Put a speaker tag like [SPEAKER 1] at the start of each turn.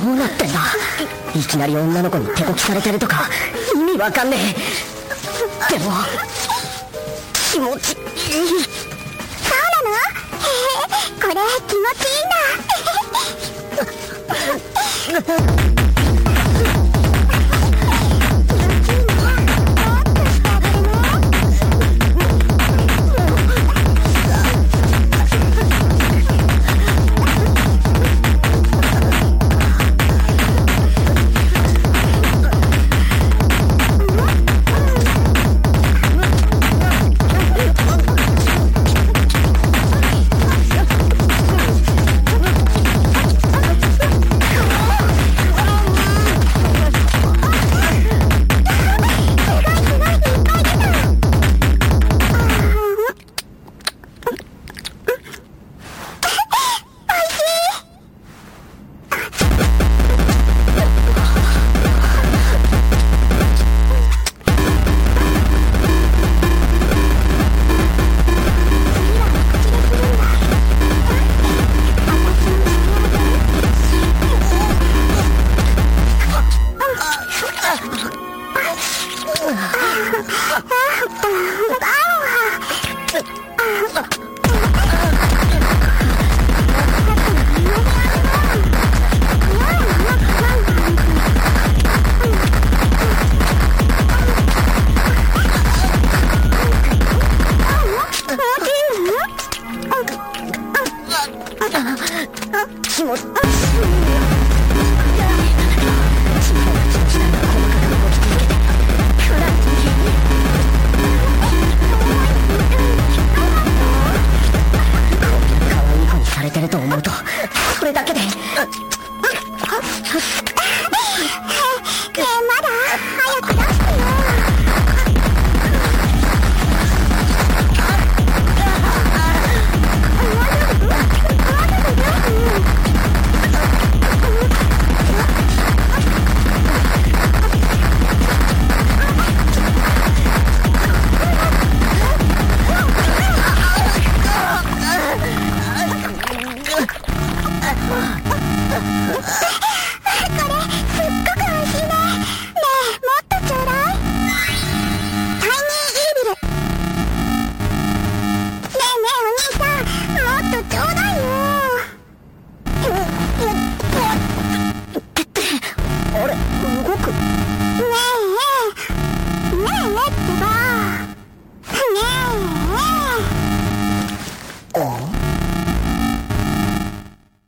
[SPEAKER 1] うなってんだ。いきなり女の子に手こきされてるとか意味わかんねえ。でも気持ちいい。
[SPEAKER 2] そうなの？へえ、これ気持ちいいんだ。
[SPEAKER 1] 気持ち可愛い子にされてると思うとそれだけで